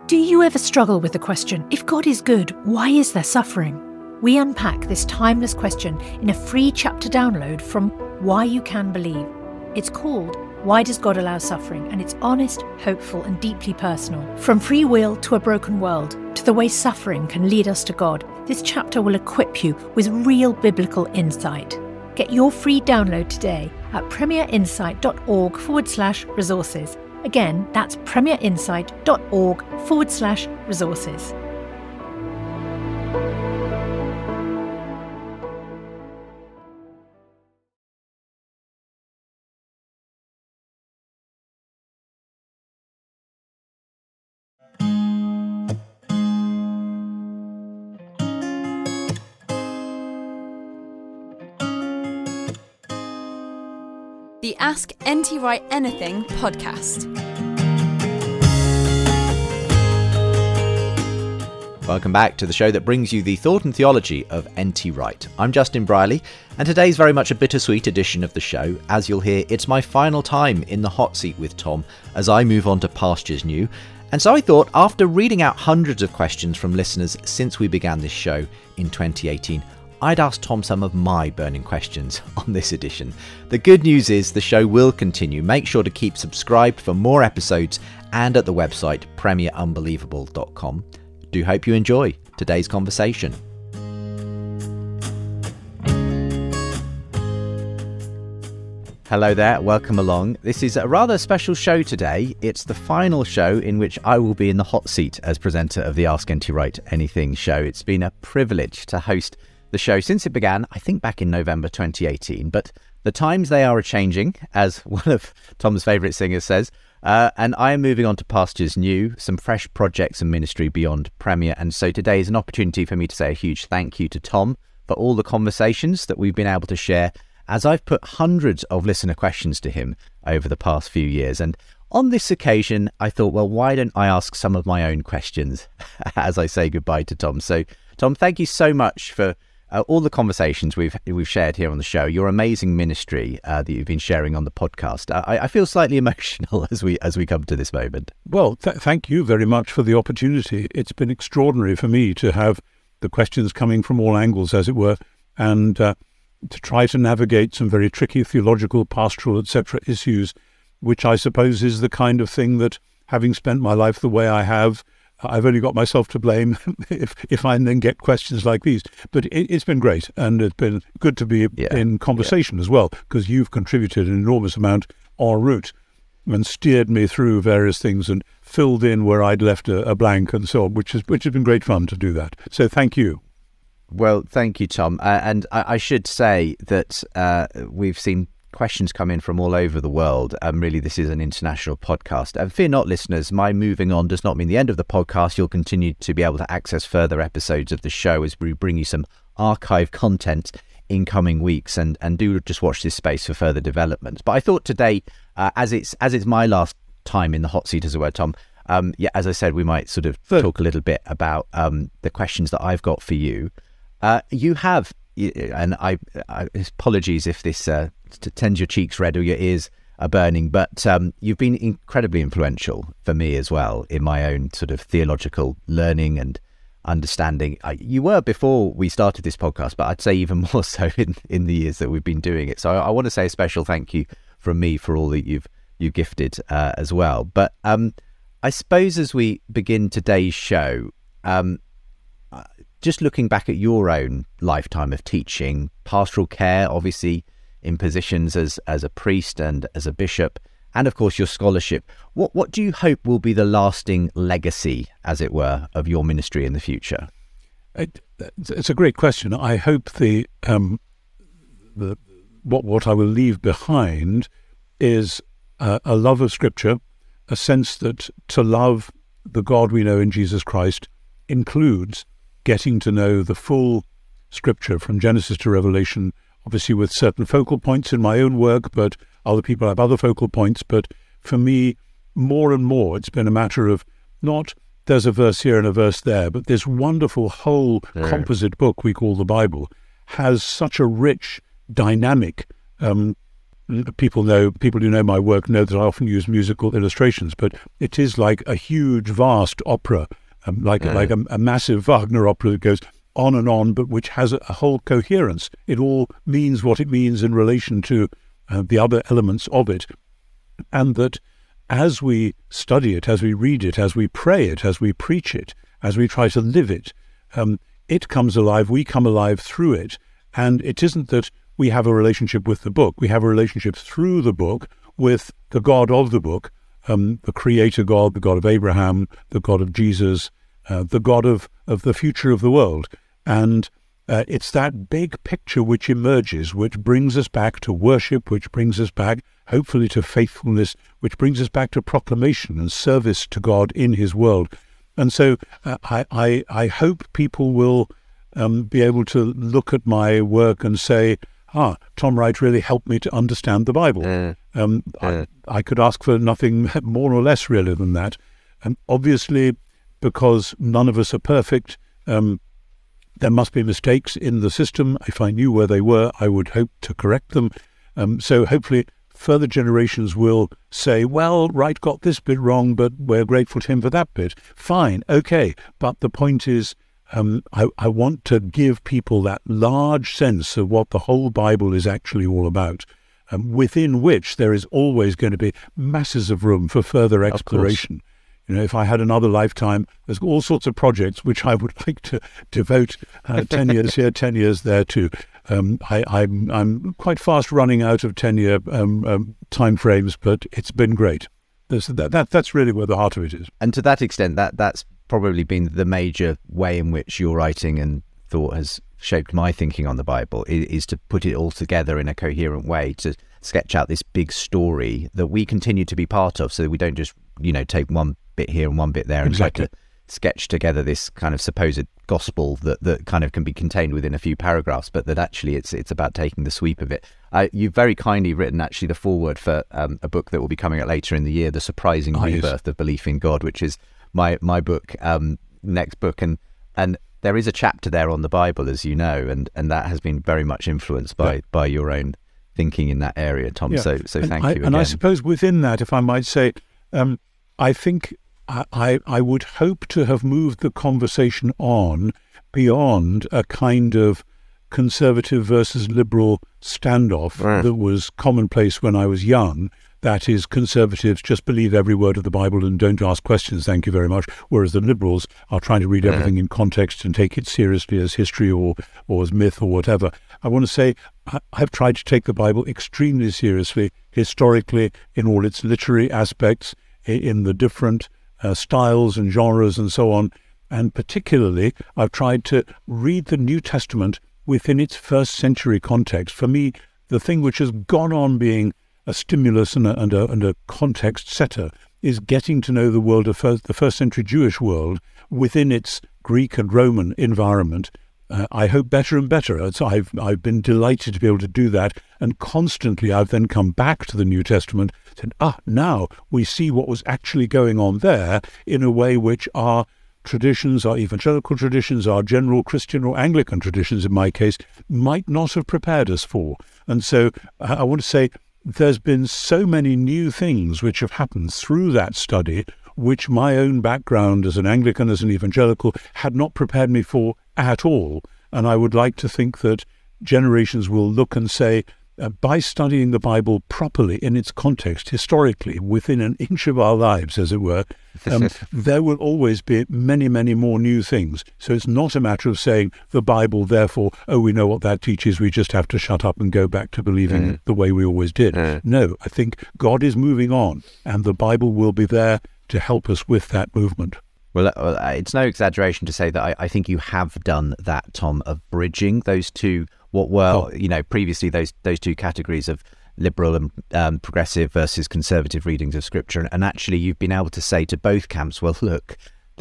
Do you ever struggle with the question, if God is good, why is there suffering? We unpack this timeless question in a free chapter download from Why You Can Believe. It's called Why Does God Allow Suffering? And it's honest, hopeful and deeply personal. From free will to a broken world, to the way suffering can lead us to God, this chapter will equip you with real biblical insight. Get your free download today at premierinsight.org/resources. Again, that's premierinsight.org/resources. The Ask N.T. Wright Anything podcast. Welcome back to the show that brings you the thought and theology of N.T. Wright. I'm Justin Briley, and today's very much a bittersweet edition of the show. As you'll hear, it's my final time in the hot seat with Tom as I move on to pastures new. And so I thought, after reading out hundreds of questions from listeners since we began this show in 2018, I'd ask Tom some of my burning questions on this edition. The good news is the show will continue. Make sure to keep subscribed for more episodes and at the website premierunbelievable.com. Do hope you enjoy today's conversation. Hello there, welcome along. This is a rather special show today. It's the final show in which I will be in the hot seat as presenter of the Ask N.T. Wright Anything show. It's been a privilege to host the show since it began, I think back in November 2018, but the times they are a-changing, as one of Tom's favourite singers says, and I am moving on to pastures new, some fresh projects and ministry beyond Premier, and so today is an opportunity for me to say a huge thank you to Tom for all the conversations that we've been able to share, as I've put hundreds of listener questions to him over the past few years. And on this occasion, I thought, well, why don't I ask some of my own questions as I say goodbye to Tom? So, Tom, thank you so much for all the conversations we've shared here on the show, your amazing ministry that you've been sharing on the podcast. I feel slightly emotional as we come to this moment. Well, thank you very much for the opportunity. It's been extraordinary for me to have the questions coming from all angles, as it were, and to try to navigate some very tricky theological, pastoral, etc. issues, which I suppose is the kind of thing that, having spent my life the way I have, I've only got myself to blame if I then get questions like these. But it's been great, and it's been good to be in conversation as well, because you've contributed an enormous amount en route and steered me through various things and filled in where I'd left a blank and so on, which has been great fun to do that. So thank you. Well, thank you, Tom. And I should say that we've seen questions come in from all over the world. Really, this is an international podcast. And fear not, listeners, my moving on does not mean the end of the podcast. You'll continue to be able to access further episodes of the show as we bring you some archive content in coming weeks, and do just watch this space for further developments. But I thought today, as it's my last time in the hot seat, as it were, Tom, as I said, we might sort of talk a little bit about the questions that I've got for you. You have, and I apologies if this tends your cheeks red or your ears are burning, but you've been incredibly influential for me as well in my own sort of theological learning and understanding. You were before we started this podcast, but I'd say even more so in the years that we've been doing it. So I want to say a special thank you from me for all that you've gifted as well. But I suppose as we begin today's show, just looking back at your own lifetime of teaching, pastoral care, obviously in positions as a priest and as a bishop, and of course your scholarship, what do you hope will be the lasting legacy, as it were, of your ministry in the future? It's a great question. I hope what I will leave behind is a love of Scripture, a sense that to love the God we know in Jesus Christ includes getting to know the full Scripture from Genesis to Revelation, obviously with certain focal points in my own work, but other people have other focal points. But for me, more and more, it's been a matter of not there's a verse here and a verse there, but this wonderful whole composite book we call the Bible has such a rich, dynamic people who know my work know that I often use musical illustrations, but it is like a huge, vast opera, like a massive Wagner opera that goes on, but which has a whole coherence. It all means what it means in relation to the other elements of it, and that as we study it, as we read it, as we pray it, as we preach it, as we try to live it, it comes alive, we come alive through it, and it isn't that we have a relationship with the book. We have a relationship through the book with the God of the book, the Creator God, the God of Abraham, the God of Jesus, the God of the future of the world. And it's that big picture which emerges, which brings us back to worship, which brings us back, hopefully, to faithfulness, which brings us back to proclamation and service to God in his world. And so I hope people will be able to look at my work and say, Tom Wright really helped me to understand the Bible. I could ask for nothing more or less really than that. And obviously, because none of us are perfect, there must be mistakes in the system. If I knew where they were, I would hope to correct them. So hopefully further generations will say, well, Wright got this bit wrong, but we're grateful to him for that bit. Fine, okay. But the point is, I want to give people that large sense of what the whole Bible is actually all about, within which there is always going to be masses of room for further exploration. You know, if I had another lifetime, there's all sorts of projects which I would like to devote 10 years here, 10 years there too. I'm quite fast running out of 10-year time frames, but it's been great. That's really where the heart of it is. And to that extent, that's probably been the major way in which your writing and thought has shaped my thinking on the Bible, is to put it all together in a coherent way, to sketch out this big story that we continue to be part of, so that we don't just, take one bit here and one bit there and try to sketch together this kind of supposed gospel that kind of can be contained within a few paragraphs, but that actually it's about taking the sweep of it. You've very kindly written actually the foreword for a book that will be coming out later in the year, The Surprising Rebirth of Belief in God, which is my book, next book, and there is a chapter there on the Bible, as you know, and that has been very much influenced by your own thinking in that area, Tom. Yeah. So thank you again. And I suppose within that, if I might say, I think I would hope to have moved the conversation on beyond a kind of conservative versus liberal standoff that was commonplace when I was young. That is, conservatives just believe every word of the Bible and don't ask questions, thank you very much, whereas the liberals are trying to read everything in context and take it seriously as history or as myth or whatever. I want to say I've tried to take the Bible extremely seriously, historically, in all its literary aspects, in the different styles and genres and so on. And particularly, I've tried to read the New Testament within its first century context. For me, the thing which has gone on being a stimulus and a context setter is getting to know the world of the first century Jewish world within its Greek and Roman environment. I hope better and better. So I've been delighted to be able to do that, and constantly I've then come back to the New Testament and said, now we see what was actually going on there in a way which our traditions, our evangelical traditions, our general Christian or Anglican traditions in my case, might not have prepared us for. And so I want to say there's been so many new things which have happened through that study, which my own background as an Anglican, as an evangelical, had not prepared me for at all. And I would like to think that generations will look and say, by studying the Bible properly in its context, historically, within an inch of our lives, as it were, there will always be many, many more new things. So it's not a matter of saying the Bible, therefore, we know what that teaches, we just have to shut up and go back to believing the way we always did. No, I think God is moving on, and the Bible will be there to help us with that movement. Well, it's no exaggeration to say that I think you have done that, Tom, of bridging those two, what were, previously those two categories of liberal and progressive versus conservative readings of Scripture. And actually, you've been able to say to both camps, well, look,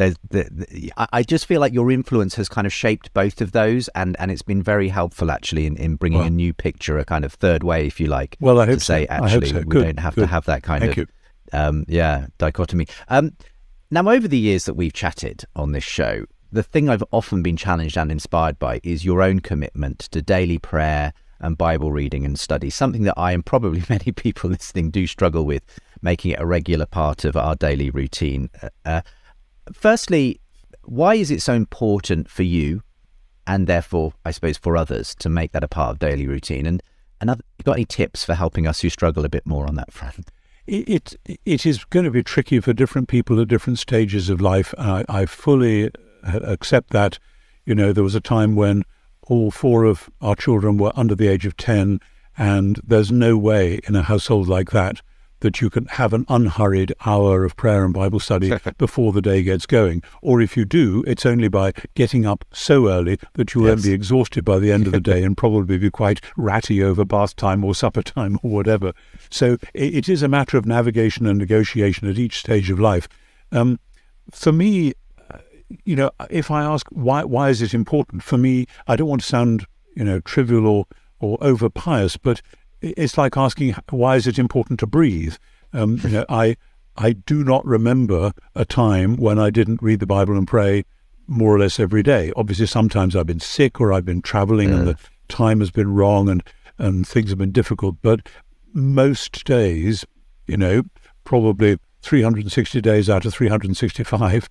I just feel like your influence has kind of shaped both of those, and it's been very helpful, actually, in bringing a new picture, a kind of third way, if you like, well, I hope to say, so. Actually, so. we don't have to have that kind of dichotomy. Now, over the years that we've chatted on this show, the thing I've often been challenged and inspired by is your own commitment to daily prayer and Bible reading and study, something that I and probably many people listening do struggle with, making it a regular part of our daily routine. Firstly, why is it so important for you, and therefore, I suppose, for others, to make that a part of daily routine? And you got any tips for helping us who struggle a bit more on that front? It is going to be tricky for different people at different stages of life. I fully accept that. There was a time when all 4 of our children were under the age of 10, and there's no way in a household like that you can have an unhurried hour of prayer and Bible study before the day gets going. Or if you do, it's only by getting up so early that you won't be exhausted by the end of the day and probably be quite ratty over bath time or supper time or whatever. So it is a matter of navigation and negotiation at each stage of life. For me, if I ask why is it important, for me, I don't want to sound trivial or over pious, but it's like asking why is it important to breathe. I do not remember a time when I didn't read the Bible and pray more or less every day. Obviously, sometimes I've been sick or I've been traveling and the time has been wrong and things have been difficult. But most days, probably 360 days out of 365.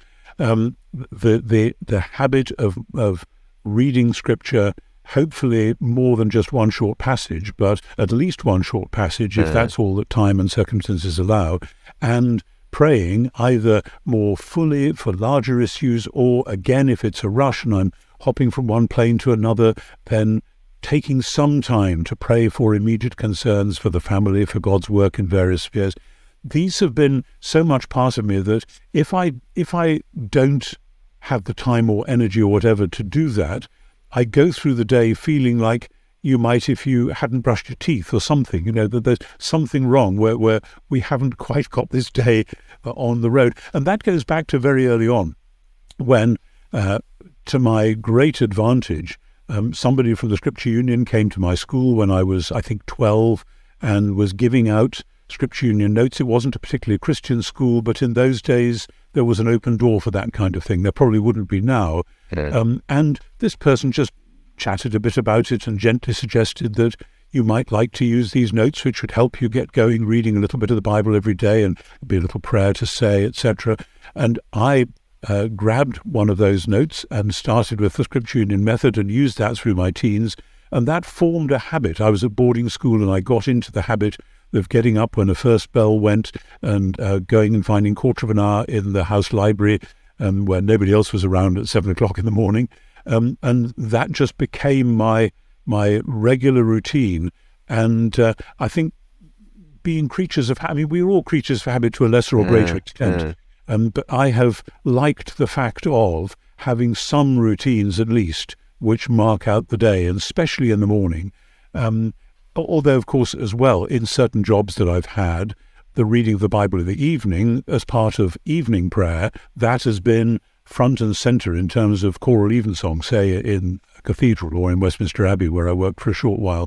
The habit of reading Scripture, hopefully more than just one short passage, but at least one short passage, if that's all that time and circumstances allow, and praying either more fully for larger issues, or again, if it's a rush and I'm hopping from one plane to another, then taking some time to pray for immediate concerns for the family, for God's work in various spheres. These have been so much part of me that if I don't have the time or energy or whatever to do that, I go through the day feeling like you might if you hadn't brushed your teeth or something, that there's something wrong where we haven't quite got this day on the road. And that goes back to very early on when, to my great advantage, somebody from the Scripture Union came to my school when I was, I think, 12 and was giving out Scripture Union notes. It wasn't a particularly Christian school, but in those days there was an open door for that kind of thing. There probably wouldn't be now. And this person just chatted a bit about it and gently suggested that you might like to use these notes, which would help you get going, reading a little bit of the Bible every day and be a little prayer to say, etc. And I grabbed one of those notes and started with the Scripture Union method and used that through my teens. And that formed a habit. I was at boarding school and I got into the habit of getting up when the first bell went and going and finding quarter of an hour in the house library where nobody else was around at 7 o'clock in the morning. And that just became my regular routine. And I think being creatures of habit, we're all creatures of habit to a lesser or greater extent. But I have liked the fact of having some routines at least which mark out the day, and especially in the morning. Although, of course, as well, in certain jobs that I've had, the reading of the Bible in the evening as part of evening prayer, that has been front and centre in terms of choral evensong, say in a cathedral or in Westminster Abbey, where I worked for a short while.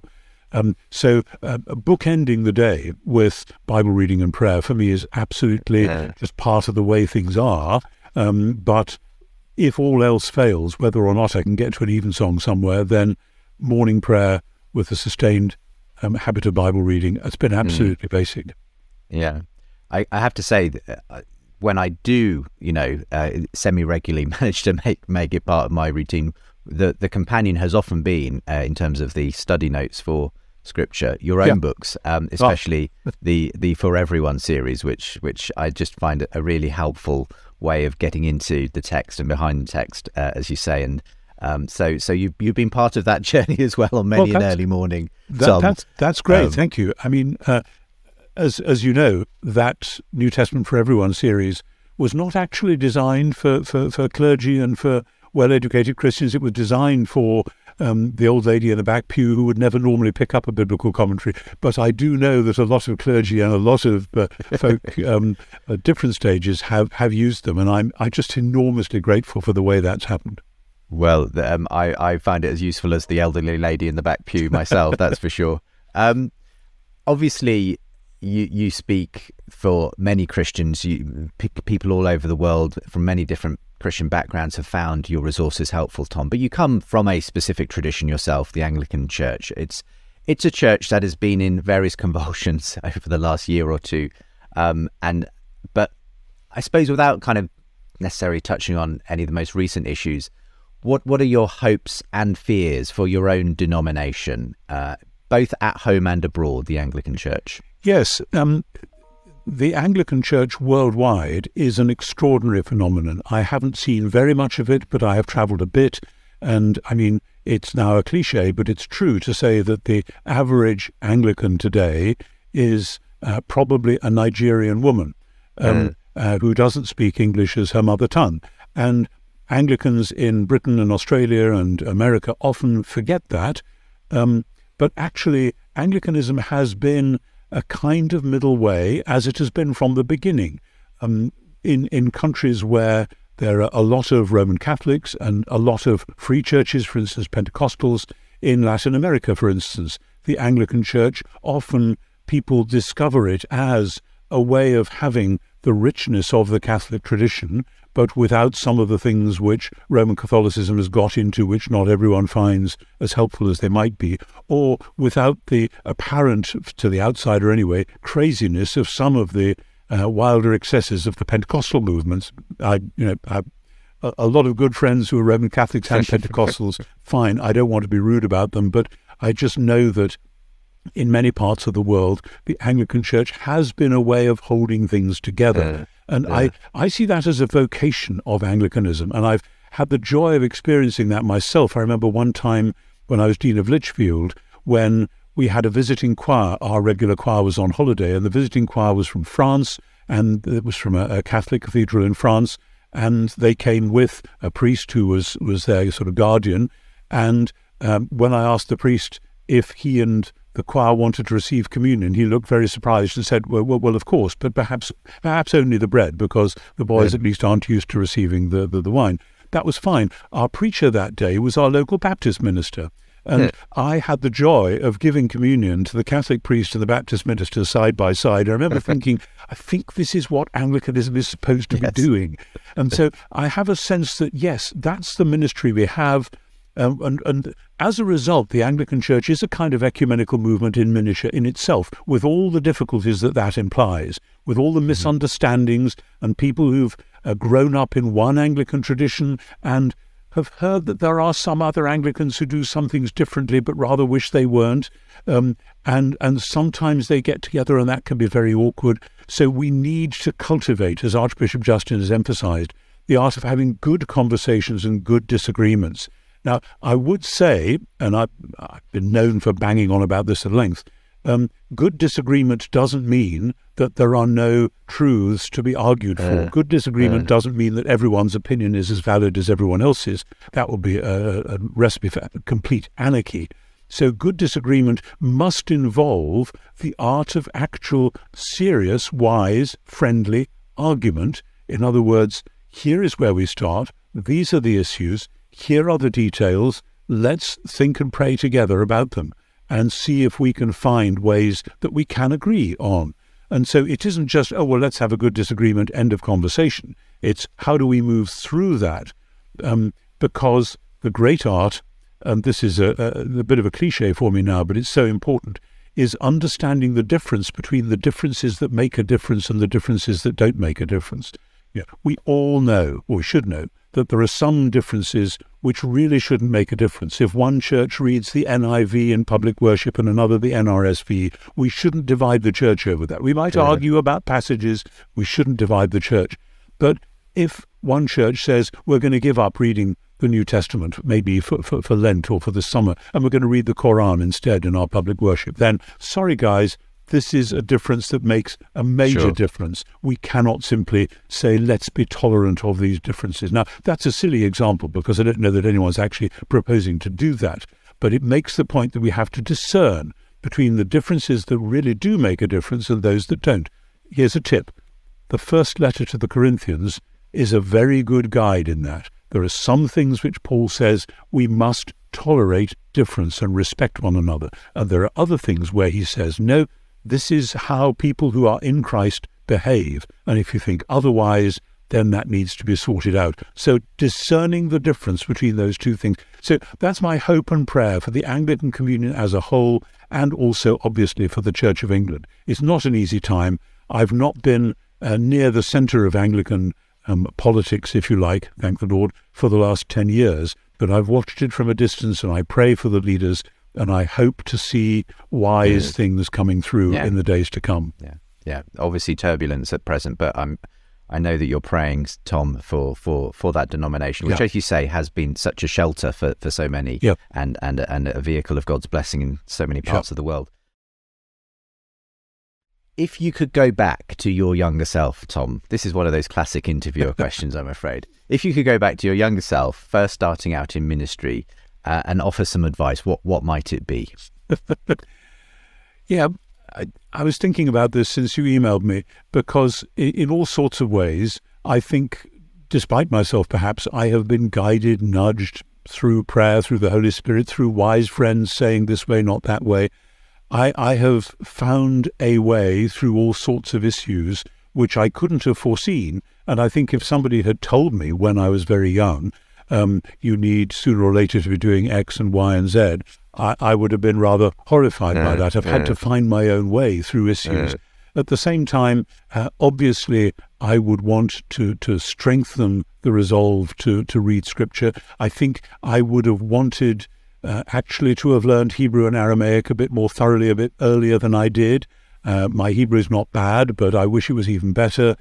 So bookending the day with Bible reading and prayer for me is absolutely just part of the way things are. But if all else fails, whether or not I can get to an evensong somewhere, then morning prayer with a sustained habit of Bible reading, it's been absolutely basic. Yeah. I have to say, when I do, semi-regularly manage to make it part of my routine, the companion has often been, in terms of the study notes for Scripture, your own books, especially the For Everyone series, which I just find a really helpful way of getting into the text and behind the text, as you say. And so you've been part of that journey as well on many an early morning. That's great. Thank you. I mean, as you know, that New Testament for Everyone series was not actually designed for clergy and for well-educated Christians. It was designed for the old lady in the back pew who would never normally pick up a biblical commentary. But I do know that a lot of clergy and a lot of folk at different stages have used them, and I'm just enormously grateful for the way that's happened. Well, I find it as useful as the elderly lady in the back pew myself, that's for sure. Obviously, you speak for many Christians. People all over the world from many different Christian backgrounds have found your resources helpful, Tom. But you come from a specific tradition yourself, the Anglican Church. It's it's a church that has been in various convulsions over the last year or two. But I suppose without kind of necessarily touching on any of the most recent issues, what are your hopes and fears for your own denomination, both at home and abroad, the Anglican Church? Yes, the Anglican Church worldwide is an extraordinary phenomenon. I haven't seen very much of it, but I have travelled a bit. And I mean, it's now a cliche, but it's true to say that the average Anglican today is probably a Nigerian woman who doesn't speak English as her mother tongue. And Anglicans in Britain and Australia and America often forget that. But actually, Anglicanism has been a kind of middle way, as it has been from the beginning. In countries where there are a lot of Roman Catholics and a lot of free churches, for instance, Pentecostals, in Latin America, for instance, the Anglican Church, often people discover it as a way of having the richness of the Catholic tradition, but without some of the things which Roman Catholicism has got into, which not everyone finds as helpful as they might be, or without the apparent, to the outsider anyway, craziness of some of the wilder excesses of the Pentecostal movements. I have a lot of good friends who are Roman Catholics and Pentecostals. Fine, I don't want to be rude about them, but I just know that in many parts of the world, the Anglican Church has been a way of holding things together. I see that as a vocation of Anglicanism, and I've had the joy of experiencing that myself. I remember one time when I was Dean of Lichfield, when we had a visiting choir. Our regular choir was on holiday, and the visiting choir was from France, and it was from a Catholic cathedral in France, and they came with a priest who was their sort of guardian. And when I asked the priest if he and the choir wanted to receive communion, he looked very surprised and said, well, of course, but perhaps only the bread, because the boys at least aren't used to receiving the wine. That was fine. Our preacher that day was our local Baptist minister. And I had the joy of giving communion to the Catholic priest and the Baptist minister side by side. I remember thinking, I think this is what Anglicanism is supposed to be doing. And so I have a sense that, yes, that's the ministry we have. And as a result, the Anglican Church is a kind of ecumenical movement in miniature in itself, with all the difficulties that implies, with all the misunderstandings and people who've grown up in one Anglican tradition and have heard that there are some other Anglicans who do some things differently, but rather wish they weren't. And sometimes they get together and that can be very awkward. So we need to cultivate, as Archbishop Justin has emphasized, the art of having good conversations and good disagreements. Now, I would say, and I've been known for banging on about this at length, good disagreement doesn't mean that there are no truths to be argued for. Good disagreement doesn't mean that everyone's opinion is as valid as everyone else's. That would be a recipe for complete anarchy. So good disagreement must involve the art of actual, serious, wise, friendly argument. In other words, here is where we start. These are the issues. Here are the details. Let's think and pray together about them and see if we can find ways that we can agree on. And so it isn't just, let's have a good disagreement, end of conversation. It's how do we move through that? Because the great art, and this is a bit of a cliche for me now, but it's so important, is understanding the difference between the differences that make a difference and the differences that don't make a difference. Yeah, we all know, or we should know, that there are some differences which really shouldn't make a difference. If one church reads the NIV in public worship and another the NRSV, we shouldn't divide the church over that. We might argue about passages. We shouldn't divide the church. But if one church says, we're going to give up reading the New Testament, maybe for Lent or for the summer, and we're going to read the Quran instead in our public worship, then, sorry guys, this is a difference that makes a major difference. We cannot simply say, let's be tolerant of these differences. Now, that's a silly example because I don't know that anyone's actually proposing to do that. But it makes the point that we have to discern between the differences that really do make a difference and those that don't. Here's a tip. The first letter to the Corinthians is a very good guide in that. There are some things which Paul says we must tolerate difference and respect one another. And there are other things where he says, no, this is how people who are in Christ behave. And if you think otherwise, then that needs to be sorted out. So discerning the difference between those two things. So that's my hope and prayer for the Anglican Communion as a whole, and also obviously for the Church of England. It's not an easy time. I've not been near the centre of Anglican politics, if you like, thank the Lord, for the last 10 years, but I've watched it from a distance, and I pray for the leaders, and I hope to see wise things coming through in the days to come. Yeah. Obviously turbulence at present, but I know that you're praying, Tom, for that denomination, which, as you say, has been such a shelter for so many, and a vehicle of God's blessing in so many parts of the world. If you could go back to your younger self, Tom, this is one of those classic interviewer questions, I'm afraid. If you could go back to your younger self, first starting out in ministry, and offer some advice, what might it be? I was thinking about this since you emailed me, because in all sorts of ways, I think, despite myself perhaps, I have been guided, nudged through prayer, through the Holy Spirit, through wise friends saying this way, not that way. I have found a way through all sorts of issues which I couldn't have foreseen. And I think if somebody had told me when I was very young, you need sooner or later to be doing X and Y and Z, I would have been rather horrified by that. I've had to find my own way through issues. At the same time, obviously, I would want to strengthen the resolve to read Scripture. I think I would have wanted actually to have learned Hebrew and Aramaic a bit more thoroughly, a bit earlier than I did. My Hebrew is not bad, but I wish it was even better.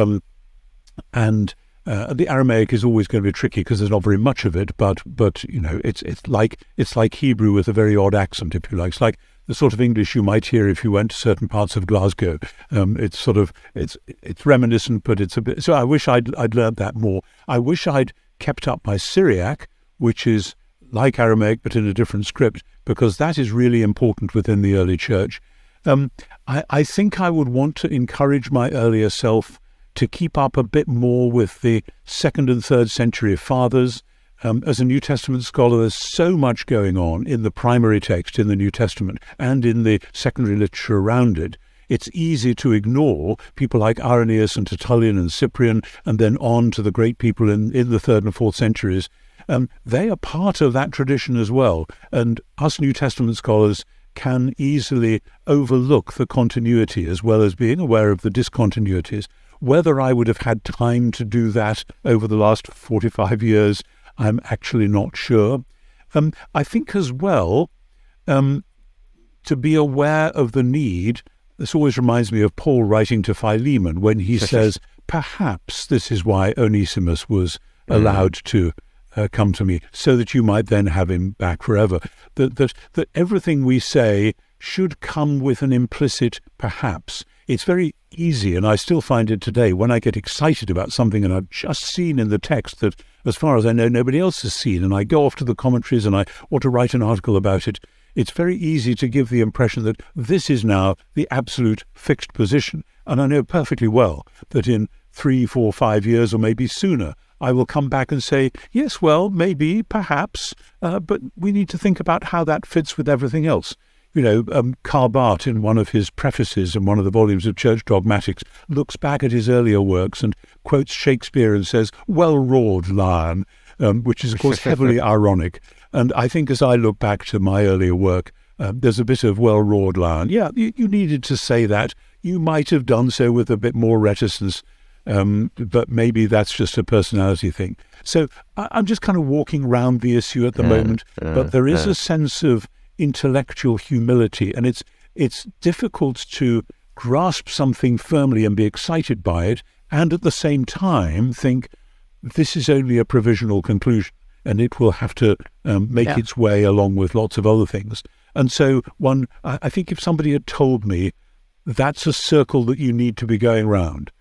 And the Aramaic is always going to be tricky because there's not very much of it. But you know, it's like Hebrew with a very odd accent, if you like. It's like the sort of English you might hear if you went to certain parts of Glasgow. It's reminiscent, but it's a bit. So I wish I'd learned that more. I wish I'd kept up my Syriac, which is like Aramaic but in a different script, because that is really important within the early church. I think I would want to encourage my earlier self to keep up a bit more with the 2nd and 3rd century fathers. As a New Testament scholar, there's so much going on in the primary text in the New Testament and in the secondary literature around it. It's easy to ignore people like Irenaeus and Tertullian and Cyprian, and then on to the great people in the 3rd and 4th centuries. They are part of that tradition as well, and us New Testament scholars can easily overlook the continuity as well as being aware of the discontinuities. Whether I would have had time to do that over the last 45 years, I'm actually not sure. I think as well, to be aware of the need, this always reminds me of Paul writing to Philemon when he says, perhaps this is why Onesimus was allowed to come to me, so that you might then have him back forever. That everything we say should come with an implicit perhaps. It's very easy, and I still find it today, when I get excited about something and I've just seen in the text that, as far as I know, nobody else has seen, and I go off to the commentaries and I want to write an article about it, it's very easy to give the impression that this is now the absolute fixed position. And I know perfectly well that in 3, 4, 5 years, or maybe sooner, I will come back and say, yes, well, maybe, perhaps, but we need to think about how that fits with everything else. You know, Karl Barth, in one of his prefaces in one of the volumes of Church Dogmatics, looks back at his earlier works and quotes Shakespeare and says, well roared, lion, which is, of course, heavily ironic. And I think as I look back to my earlier work, there's a bit of well roared, lion. Yeah, you needed to say that. You might have done so with a bit more reticence, but maybe that's just a personality thing. So I'm just kind of walking around the issue at the moment, but there is a sense of intellectual humility, and it's difficult to grasp something firmly and be excited by it, and at the same time think this is only a provisional conclusion, and it will have to make its way along with lots of other things. And so I think if somebody had told me that's a circle that you need to be going round,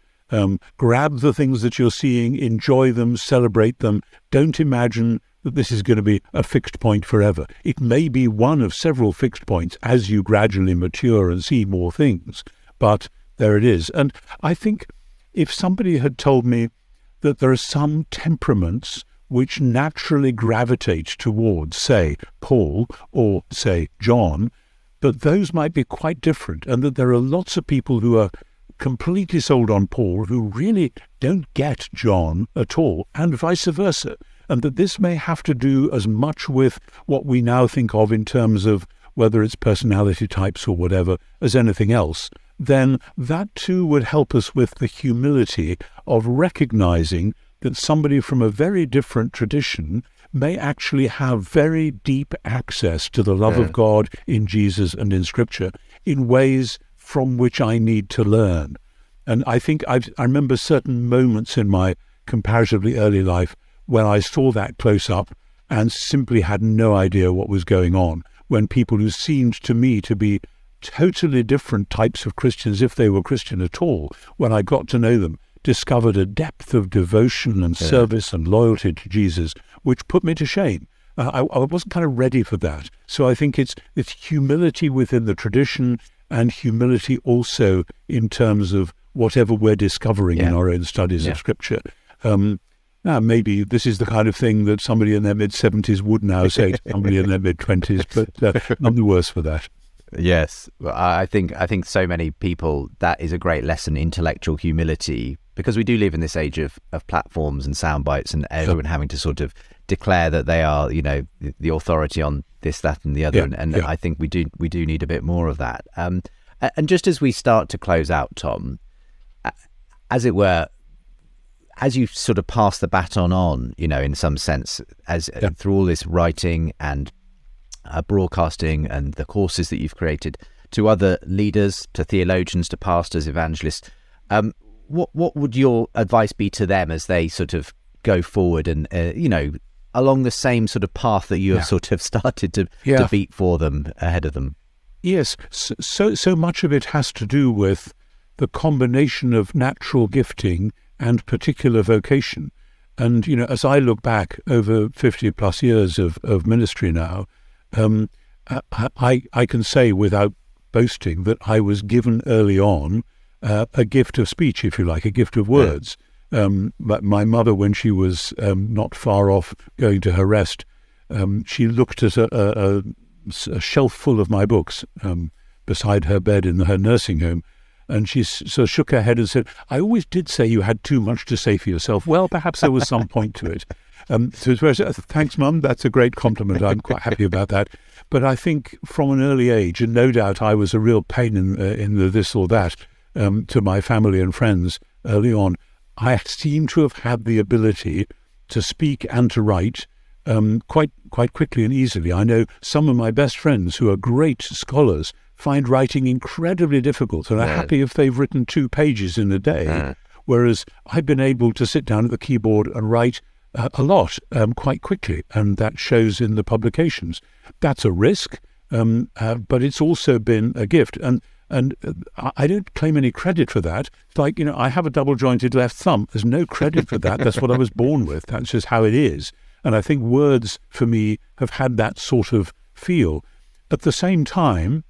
grab the things that you're seeing, enjoy them, celebrate them, don't imagine that this is going to be a fixed point forever. It may be one of several fixed points as you gradually mature and see more things, but there it is. And I think if somebody had told me that there are some temperaments which naturally gravitate towards, say, Paul or, say, John, but those might be quite different, and that there are lots of people who are completely sold on Paul who really don't get John at all, and vice versa. And that this may have to do as much with what we now think of in terms of whether it's personality types or whatever as anything else, then that too would help us with the humility of recognizing that somebody from a very different tradition may actually have very deep access to the love of God in Jesus and in Scripture in ways from which I need to learn. And I think I remember certain moments in my comparatively early life when I saw that close up and simply had no idea what was going on, when people who seemed to me to be totally different types of Christians, if they were Christian at all, when I got to know them, discovered a depth of devotion and service and loyalty to Jesus, which put me to shame. I wasn't kind of ready for that. So I think it's humility within the tradition and humility also in terms of whatever we're discovering in our own studies of Scripture. Now, maybe this is the kind of thing that somebody in their mid-70s would now say to somebody in their mid-20s, but none the worse for that. Yes, I think so many people, that is a great lesson, intellectual humility, because we do live in this age of platforms and sound bites and everyone having to sort of declare that they are, the authority on this, that and the other. And I think we do need a bit more of that. And just as we start to close out, Tom, as it were, as you sort of pass the baton on, in some sense, as through all this writing and broadcasting and the courses that you've created to other leaders, to theologians, to pastors, evangelists, what would your advice be to them as they sort of go forward and, along the same sort of path that you have sort of started to beat for them, ahead of them? Yes, so much of it has to do with the combination of natural gifting and particular vocation. And, as I look back over 50 plus years of ministry now, I can say without boasting that I was given early on a gift of speech, if you like, a gift of words. But my mother, when she was not far off going to her rest, she looked at a shelf full of my books beside her bed in her nursing home, and she sort of shook her head and said, "I always did say you had too much to say for yourself." Well, perhaps there was some point to it. So thanks, Mum. That's a great compliment. I'm quite happy about that. But I think from an early age, and no doubt I was a real pain in the this or that to my family and friends early on, I seem to have had the ability to speak and to write quite quickly and easily. I know some of my best friends who are great scholars find writing incredibly difficult and are happy if they've written 2 pages in a day, whereas I've been able to sit down at the keyboard and write a lot quite quickly, and that shows in the publications. That's a risk, but it's also been a gift, and I don't claim any credit for that. It's like, I have a double-jointed left thumb. There's no credit for that. That's what I was born with. That's just how it is. And I think words, for me, have had that sort of feel. At the same time,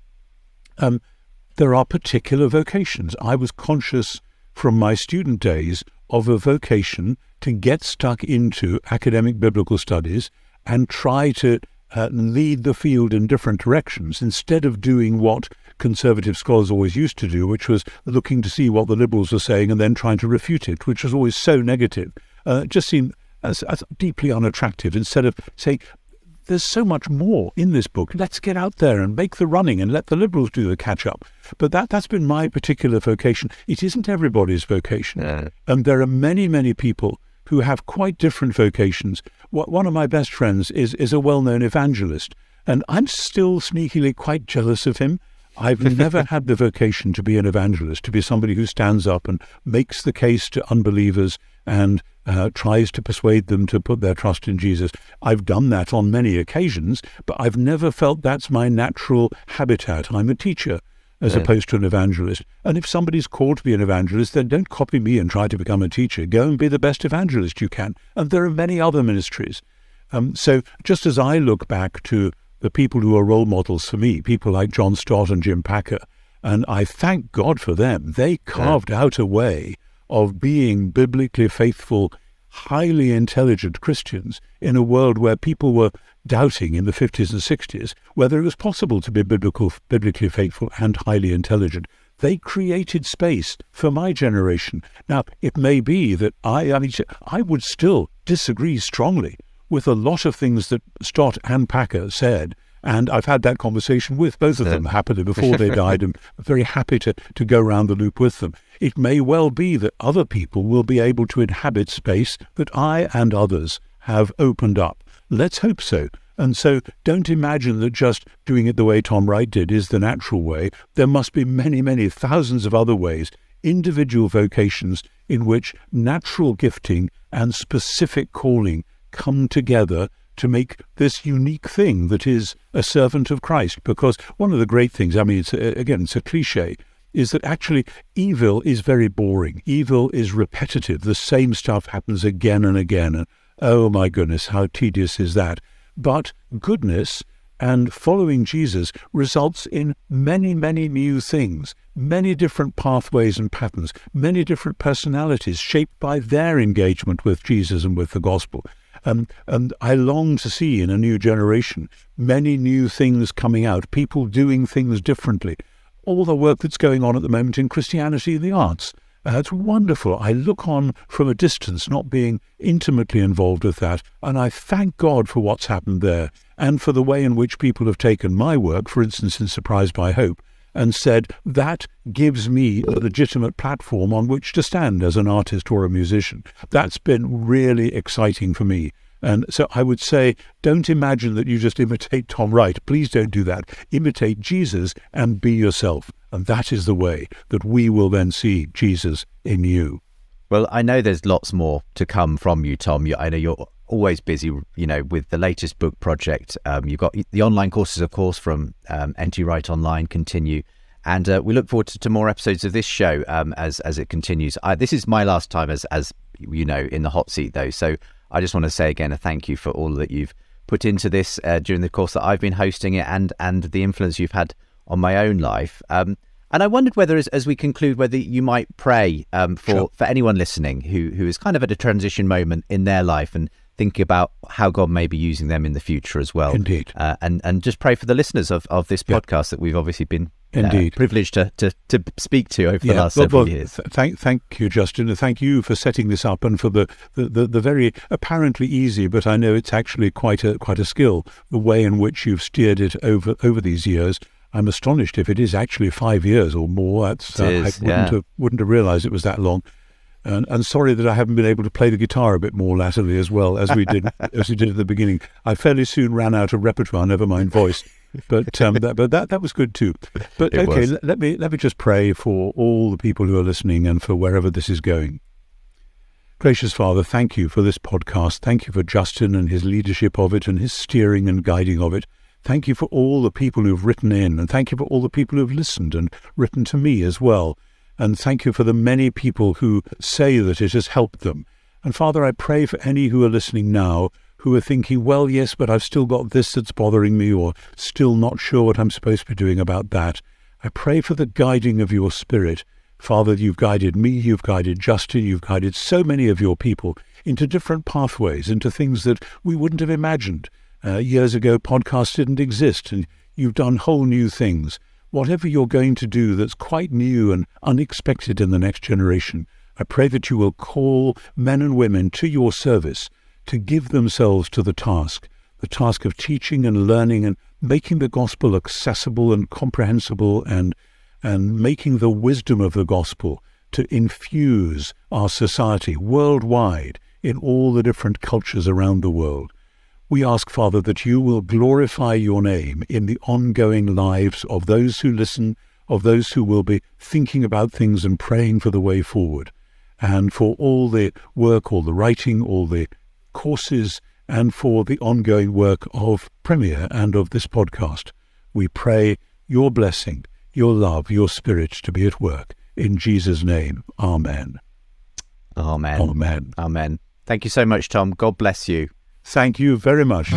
there are particular vocations. I was conscious from my student days of a vocation to get stuck into academic biblical studies and try to lead the field in different directions instead of doing what conservative scholars always used to do, which was looking to see what the liberals were saying and then trying to refute it, which was always so negative. It just seemed as deeply unattractive. Instead of saying, there's so much more in this book, let's get out there and make the running and let the liberals do the catch-up. But that's been my particular vocation. It isn't everybody's vocation. And there are many, many people who have quite different vocations. One of my best friends is a well-known evangelist, and I'm still sneakily quite jealous of him. I've never had the vocation to be an evangelist, to be somebody who stands up and makes the case to unbelievers and tries to persuade them to put their trust in Jesus. I've done that on many occasions, but I've never felt that's my natural habitat. I'm a teacher as opposed to an evangelist. And if somebody's called to be an evangelist, then don't copy me and try to become a teacher. Go and be the best evangelist you can. And there are many other ministries. So just as I look back to the people who are role models for me, people like John Stott and Jim Packer, and I thank God for them. They carved out a way of being biblically faithful, highly intelligent Christians in a world where people were doubting in the 50s and 60s whether it was possible to be biblically faithful and highly intelligent. They created space for my generation. Now, it may be that I would still disagree strongly with a lot of things that Stott and Packer said, and I've had that conversation with both of them happily before they died. I'm very happy to go round the loop with them. It may well be that other people will be able to inhabit space that I and others have opened up. Let's hope so. And so don't imagine that just doing it the way Tom Wright did is the natural way. There must be many, many thousands of other ways, individual vocations in which natural gifting and specific calling come together to make this unique thing that is a servant of Christ. Because one of the great things, it's a cliche, is that actually evil is very boring. Evil is repetitive. The same stuff happens again and again. And oh my goodness, how tedious is that? But goodness and following Jesus results in many, many new things, many different pathways and patterns, many different personalities shaped by their engagement with Jesus and with the gospel. And I long to see in a new generation many new things coming out, people doing things differently. All the work that's going on at the moment in Christianity and the arts. It's wonderful. I look on from a distance, not being intimately involved with that, and I thank God for what's happened there, and for the way in which people have taken my work, for instance in Surprised by Hope, and said, that gives me a legitimate platform on which to stand as an artist or a musician. That's been really exciting for me. And so I would say, don't imagine that you just imitate Tom Wright. Please don't do that. Imitate Jesus and be yourself. And that is the way that we will then see Jesus in you. Well, I know there's lots more to come from you, Tom. I know you're always busy, with the latest book project. You've got the online courses, of course, from NT Wright Online continue. And we look forward to more episodes of this show as it continues. This is my last time as you know, in the hot seat, though. So I just want to say again a thank you for all that you've put into this during the course that I've been hosting it, and the influence you've had on my own life. And I wondered whether, as we conclude, whether you might pray for anyone listening who is kind of at a transition moment in their life and thinking about how God may be using them in the future as well. Indeed. And just pray for the listeners of this podcast that we've obviously been privileged to speak to over the last several years. Thank you, Justin, and thank you for setting this up and for the very apparently easy, but I know it's actually quite a skill, the way in which you've steered it over these years. I'm astonished if it is actually 5 years or more. I wouldn't have realised it was that long. And sorry that I haven't been able to play the guitar a bit more latterly as well as we did at the beginning. I fairly soon ran out of repertoire, never mind voice. But that was good too. But okay, let me just pray for all the people who are listening and for wherever this is going. Gracious Father, thank you for this podcast. Thank you for Justin and his leadership of it and his steering and guiding of it. Thank you for all the people who've written in, and thank you for all the people who've listened and written to me as well. And thank you for the many people who say that it has helped them. And Father, I pray for any who are listening now who are thinking, well, yes, but I've still got this that's bothering me, or still not sure what I'm supposed to be doing about that. I pray for the guiding of your Spirit. Father, you've guided me, you've guided Justin, you've guided so many of your people into different pathways, into things that we wouldn't have imagined. Years ago, podcasts didn't exist, and you've done whole new things. Whatever you're going to do that's quite new and unexpected in the next generation, I pray that you will call men and women to your service to give themselves to the task of teaching and learning and making the gospel accessible and comprehensible, and making the wisdom of the gospel to infuse our society worldwide in all the different cultures around the world. We ask, Father, that you will glorify your name in the ongoing lives of those who listen, of those who will be thinking about things and praying for the way forward, and for all the work, all the writing, all the courses, and for the ongoing work of Premier and of this podcast. We pray your blessing, your love, your Spirit to be at work. In Jesus' name, amen. Amen. Amen. Amen. Thank you so much, Tom. God bless you. Thank you very much.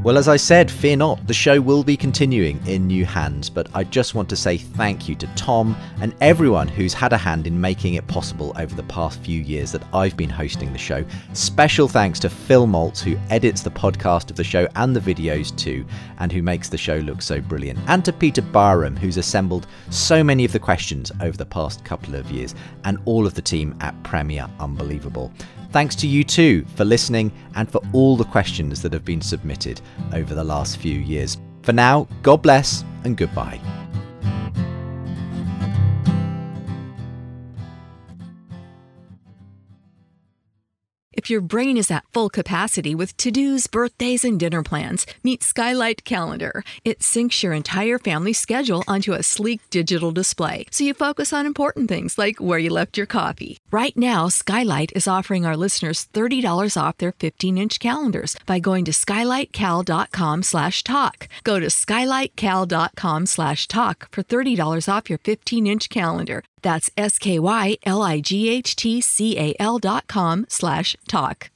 Well, as I said, fear not, the show will be continuing in new hands, but I just want to say thank you to Tom and everyone who's had a hand in making it possible over the past few years that I've been hosting the show. Special thanks to Phil Maltz, who edits the podcast of the show and the videos too, and who makes the show look so brilliant. And to Peter Barham, who's assembled so many of the questions over the past couple of years, and all of the team at Premier Unbelievable. Thanks to you too for listening and for all the questions that have been submitted over the last few years. For now, God bless and goodbye. If your brain is at full capacity with to-dos, birthdays, and dinner plans, meet Skylight Calendar. It syncs your entire family's schedule onto a sleek digital display, so you focus on important things like where you left your coffee. Right now, Skylight is offering our listeners $30 off their 15-inch calendars by going to skylightcal.com/talk. Go to skylightcal.com/talk for $30 off your 15-inch calendar. That's skylightcal.com/talk.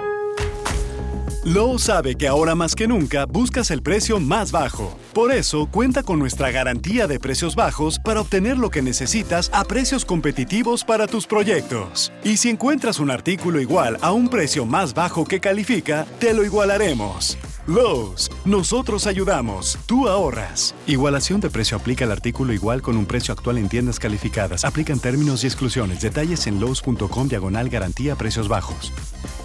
Lowe's sabe que ahora más que nunca buscas el precio más bajo. Por eso, cuenta con nuestra garantía de precios bajos para obtener lo que necesitas a precios competitivos para tus proyectos. Y si encuentras un artículo igual a un precio más bajo que califica, te lo igualaremos. Lowe's, nosotros ayudamos, tú ahorras. Igualación de precio aplica al artículo igual con un precio actual en tiendas calificadas. Aplican términos y exclusiones. Detalles en lowes.com/garantía precios bajos.